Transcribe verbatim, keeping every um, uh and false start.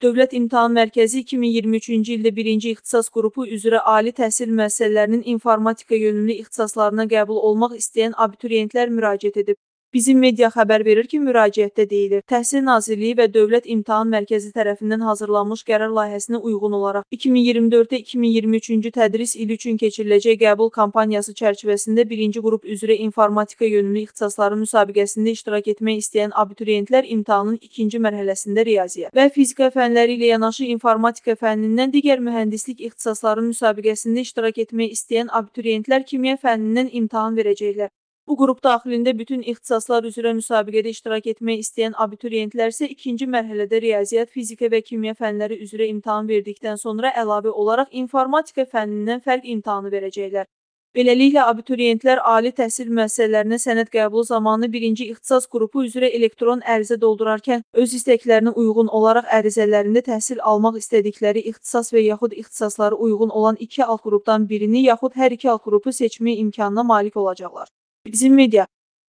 Dövlət İmtahan Mərkəzi iki min iyirmi üçüncü ildə birinci ixtisas qrupu üzrə ali təhsil müəssisələrinin informatika yönümlü ixtisaslarına qəbul olmaq istəyən abituriyentlər müraciət edib. Bizim media xəbər verir ki, müraciətdə deyilir. Təhsil Nazirliyi və Dövlət İmtahan Mərkəzi tərəfindən hazırlanmış qərar layihəsinə uyğun olaraq iki min iyirmi dörd iki min iyirmi üçüncü tədris ili üçün keçiriləcək qəbul kampaniyası çərçivəsində birinci qrup üzrə informatika yönümlü ixtisasları müsabiqəsində iştirak etmək istəyən abituriyentlər imtahanın ikinci mərhələsində riyaziyyat və fizika fənləri ilə yanaşı informatika fənnindən digər mühəndislik ixtisasları müsabiqəsində iştirak etmək istəyən abituriyentlər kimya fənnindən imtahan verəcəklər. Bu qrup daxilində bütün ixtisaslar üzrə müsabiqədə iştirak etmək istəyən abituriyentlər isə ikinci mərhələdə riyaziyyat, fizika və kimya fənləri üzrə imtahan verdikdən sonra əlavə olaraq informatika fənnindən fərq imtahanı verəcəklər. Beləliklə, abituriyentlər ali təhsil müəssisələrinə sənəd qəbulu zamanı birinci ixtisas qrupu üzrə elektron ərizə doldurarkən öz istəklərinə uyğun olaraq ərizələrində təhsil almaq istədikləri ixtisas və yaxud ixtisasları uyğun olan iki alt qrupdan birini yaxud hər iki alt qrupu seçmə imkanına malik olacaqlar. Bizim media